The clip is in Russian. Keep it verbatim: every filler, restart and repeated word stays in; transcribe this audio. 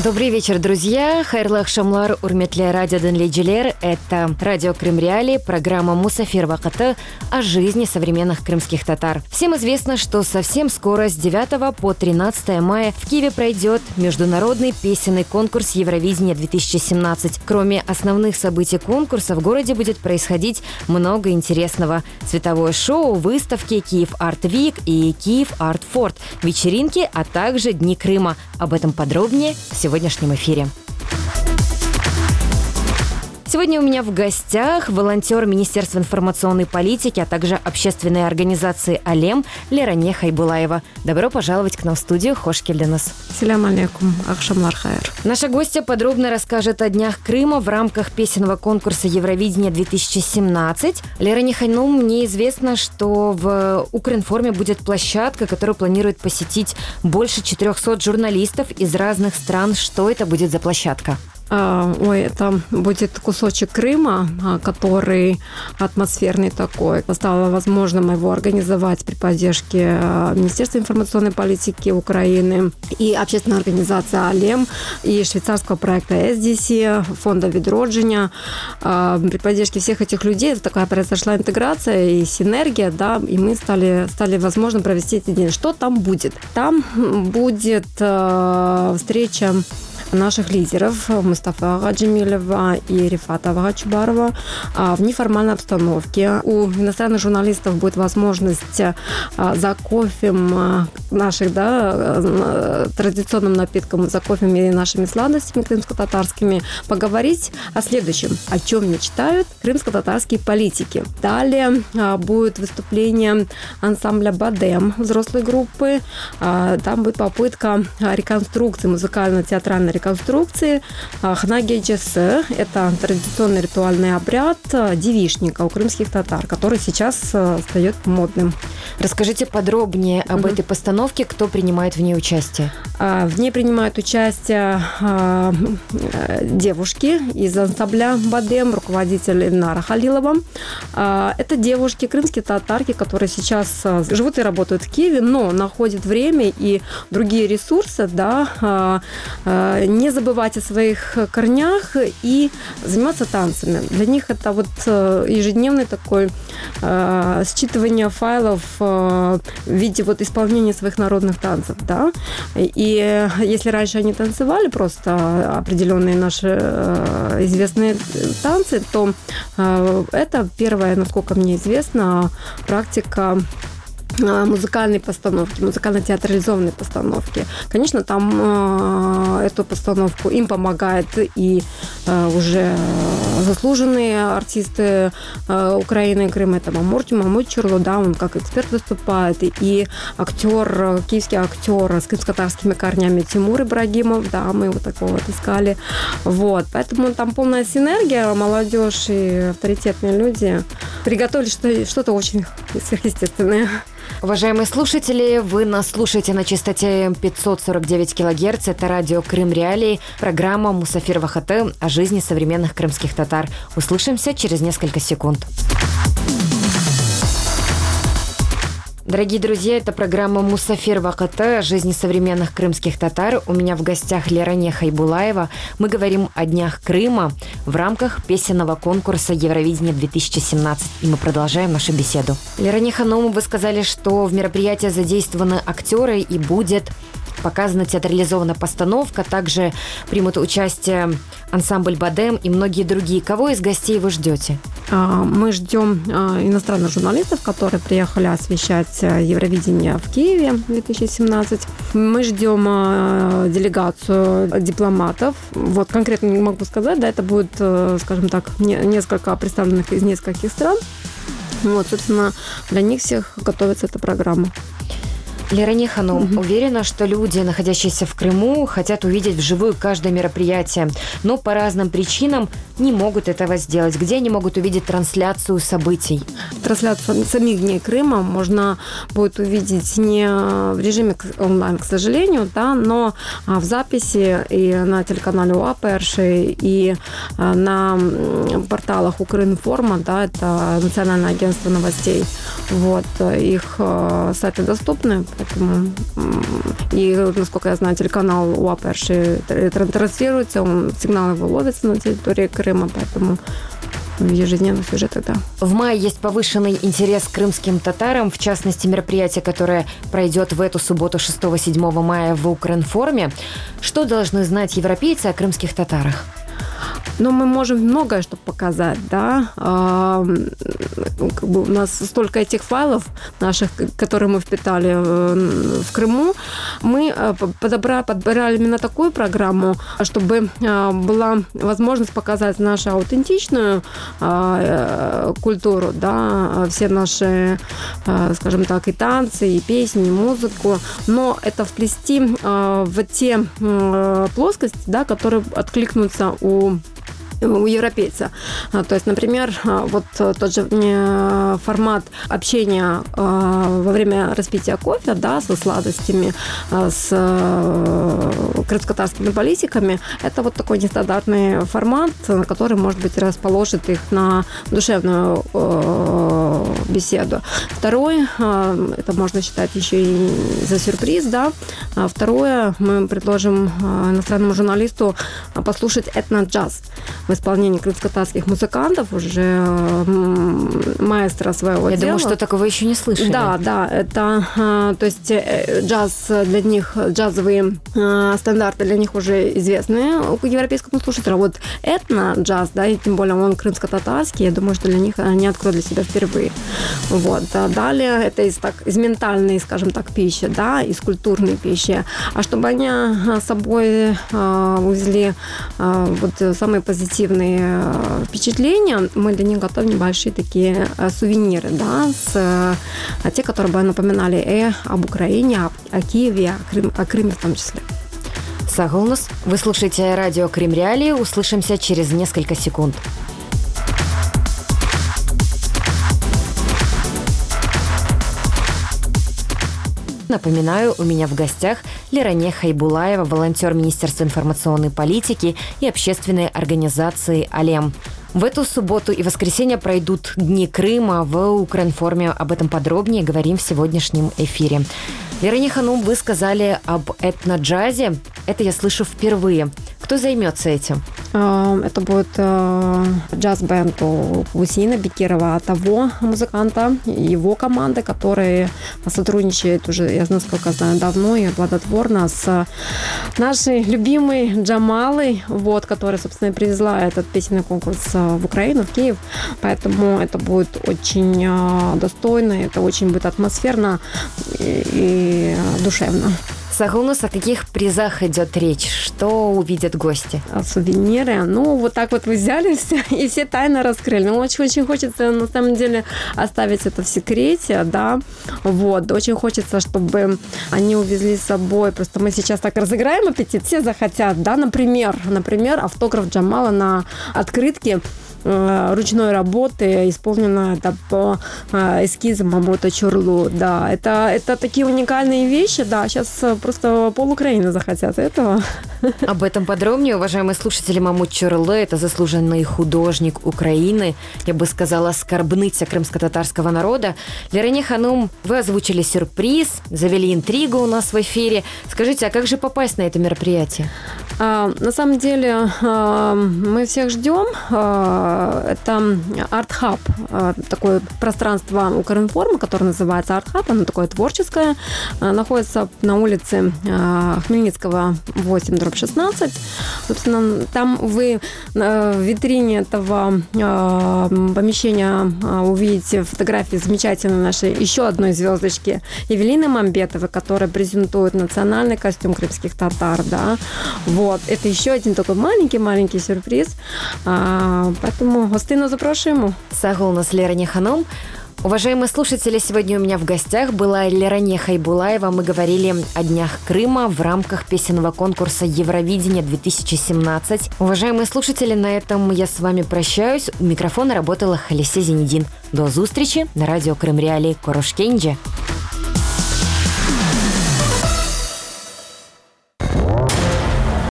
Добрый вечер, друзья. Хайрлах шамлар урметле радио Денлейджилер. Это радио Крым Реалии, программа Мусафир Вакыты о жизни современных крымских татар. Всем известно, что совсем скоро с девятого по тринадцатое мая в Киеве пройдет международный песенный конкурс Евровидения две тысячи семнадцать. Кроме основных событий конкурса, в городе будет происходить много интересного. Световое шоу, выставки, Киев Арт Вик и Киев Арт Форт, вечеринки, а также Дни Крыма. Об этом подробнее в сегодняшнем эфире. Сегодня у меня в гостях волонтер Министерства информационной политики, а также общественной организации «Алем» Леране Хайбулаева. Добро пожаловать к нам в студию. Хош келдіңіз. Салям алейкум, ахшамлар хайр. Наша гостья подробно расскажет о Днях Крыма в рамках песенного конкурса Евровидения две тысячи семнадцать. Леране Хайнум, мне известно, что в Укринформе будет площадка, которую планирует посетить больше четырехсот журналистов из разных стран. Что это будет за площадка? Ой, это будет кусочек Крыма, который атмосферный такой. Стало возможным его организовать при поддержке Министерства информационной политики Украины и общественной организации «Алем», и швейцарского проекта эс ди си, фонда «Відродження». При поддержке всех этих людей такая произошла интеграция и синергия, да, и мы стали, стали возможно провести эти дни. Что там будет? Там будет встреча наших лидеров Мустафа Гаджимилева и Рифата Вагачбарова в неформальной обстановке. У иностранных журналистов будет возможность за кофе наших, да, традиционным напитком, за кофе и нашими сладостями крымско-татарскими поговорить о следующем, о чем мечтают крымско-татарские политики. Далее будет выступление ансамбля «Бадем», взрослой группы. Там будет попытка реконструкции, музыкально-театральной реконструкции Хна Геджесе. Это традиционный ритуальный обряд девичника у крымских татар, который сейчас стает модным. Расскажите подробнее об угу. этой постановке, кто принимает в ней участие? В ней принимают участие девушки из ансамбля «Бадем», руководитель Эльнара Халилова. Это девушки, крымские татарки, которые сейчас живут и работают в Киеве, но находят время и другие ресурсы, да, не забывать о своих корнях и заниматься танцами. Для них это вот ежедневный такой э, считывание файлов э, в виде вот исполнения своих народных танцев, да. И если раньше они танцевали просто определенные наши э, известные танцы, то э, это первая, насколько мне известно, практика музыкальной постановки, музыкально-театрализованной постановки. Конечно, там э, эту постановку им помогает и э, уже заслуженные артисты э, Украины и Крыма. Это Маморти Мамучурлу, да, он как эксперт выступает, и, и актер, киевский актер с крымско-татарскими корнями Тимур Ибрагимов, да, мы его такого вот искали. Вот, поэтому там полная синергия, молодежь и авторитетные люди приготовили что- что-то очень сверхъестественное. Уважаемые слушатели, вы нас слушаете на частоте пятьсот сорок девять килогерц. Это радио Крым Реалии, программа Мусафир Вакыты о жизни современных крымских татар. Услышимся через несколько секунд. Дорогие друзья, это программа «Мусафир Вакыты» о жизни современных крымских татар. У меня в гостях Леране Хайбулаева. Мы говорим о Днях Крыма в рамках песенного конкурса Евровидения две тысячи семнадцать. И мы продолжаем нашу беседу. Леране Ханум, вы сказали, что в мероприятии задействованы актеры и будет показана театрализованная постановка. Также примут участие ансамбль «Бадем» и многие другие. Кого из гостей вы ждете? Мы ждем иностранных журналистов, которые приехали освещать Евровидение в Киеве две тысячи семнадцать. Мы ждем делегацию дипломатов. Вот конкретно не могу сказать, да, это будет, скажем так, несколько представленных из нескольких стран. Вот, собственно, для них всех готовится эта программа. Леране Ханум, mm-hmm. уверена, что люди, находящиеся в Крыму, хотят увидеть вживую каждое мероприятие, но по разным причинам не могут этого сделать. Где они могут увидеть трансляцию событий? Трансляцию самих Дней Крыма можно будет увидеть не в режиме онлайн, к сожалению, да, но в записи и на телеканале УАПРши, и на порталах Укринформа, да, это Национальное агентство новостей. Вот, их сайты доступны, поэтому и, насколько я знаю, телеканал УА-Перший транслируется, он, сигнал его ловится на территории Крыма, поэтому в ежедневных сюжетах, да. В мае есть повышенный интерес к крымским татарам, в частности, мероприятие, которое пройдет в эту субботу шестого-седьмого мая в Укринформе. Что должны знать европейцы о крымских татарах? Но мы можем многое что показать, да. А, как бы у нас столько этих файлов наших, которые мы впитали в, в Крыму. Мы подобрали, подбирали именно такую программу, чтобы была возможность показать нашу аутентичную а, культуру, да, все наши, а, скажем так, и танцы, и песни, и музыку, но это вплести а, в те а, плоскости, да, которые откликнутся у у европейца. То есть, например, вот тот же формат общения во время распития кофе, да, со сладостями, с крымско-татарскими политиками, это вот такой нестандартный формат, который, может быть, расположит их на душевную беседу. Второй, это можно считать еще и за сюрприз, да. Второе, мы предложим иностранному журналисту послушать этно-джаз в исполнении крымско-татарских музыкантов, уже маэстро своего Я дела. думаю, что такого еще не слышали. Да, да, это, то есть джаз для них, джазовые стандарты для них уже известны европейскому слушателю. А вот этно-джаз, да, и тем более он крымско-татарский, я думаю, что для них они откроют для себя впервые. Вот. А далее это из, так, из ментальной, скажем так, пищи, да, из культурной пищи. А чтобы они с собой увезли вот самые позитивные впечатления, мы для них готовим небольшие такие сувениры, да, с, те, которые бы напоминали и об Украине, о Киеве, о, Крым, о Крыме в том числе. Сагулнус, вы слушаете радио Крым Реалии. Услышимся через несколько секунд. Напоминаю, у меня в гостях Леране Хайбулаева, волонтер Министерства информационной политики и общественной организации «Алем». В эту субботу и воскресенье пройдут Дни Крыма в Укринформе. Об этом подробнее говорим в сегодняшнем эфире. Леране Ханум, вы сказали об этно-джазе. Это я слышу впервые. Кто займется этим? Это будет джаз-бенд у Гусейна Бекирова, того музыканта, его команды, которые сотрудничают уже, я насколько знаю, давно и плодотворно с нашей любимой Джамалой, вот, которая, собственно, привезла этот песенный конкурс в Украину, в Киев. Поэтому это будет очень достойно, это очень будет атмосферно и, и душевно. Сагулнус, о каких призах идет речь? Что увидят гости? Сувениры. Ну, вот так вот вы взяли все и все тайны раскрыли. Ну, очень-очень хочется, на самом деле, оставить это в секрете, да. Вот. Очень хочется, чтобы они увезли с собой. Просто мы сейчас так разыграем аппетит. Все захотят, да, например, например, автограф Джамала на открытке ручной работы, исполнена это по эскизам Мамута Чурлу. Да, это, это такие уникальные вещи, да, сейчас просто пол Украины захотят этого. Об этом подробнее, уважаемые слушатели. Мамут Чурлу – это заслуженный художник Украины, я бы сказала, скарбниця крымско-татарского народа. Леране Ханум, вы озвучили сюрприз, завели интригу у нас в эфире. Скажите, а как же попасть на это мероприятие? А, на самом деле а, мы всех ждем. А, это арт-хаб, а, такое пространство Укринформа, которое называется арт-хаб, оно такое творческое, а, находится на улице а, Хмельницкого восемь дробь шестнадцать. Собственно, там вы а, в витрине этого а, помещения а, увидите фотографии замечательной нашей еще одной звездочки Евелины Мамбетовой, которая презентует национальный костюм крымских татар, да. Вот. Это еще один такой маленький-маленький сюрприз. А, поэтому гостину запрошуємо. Сагулнус Леране Ханум. Уважаемые слушатели, сегодня у меня в гостях была Леране Хайбулаева. Мы говорили о Днях Крыма в рамках песенного конкурса Евровидение две тысячи семнадцать. Уважаемые слушатели, на этом я с вами прощаюсь. У микрофона работала Халисе Зенедин. До зустрічі на радио Крым Реалии. Корошкенджи.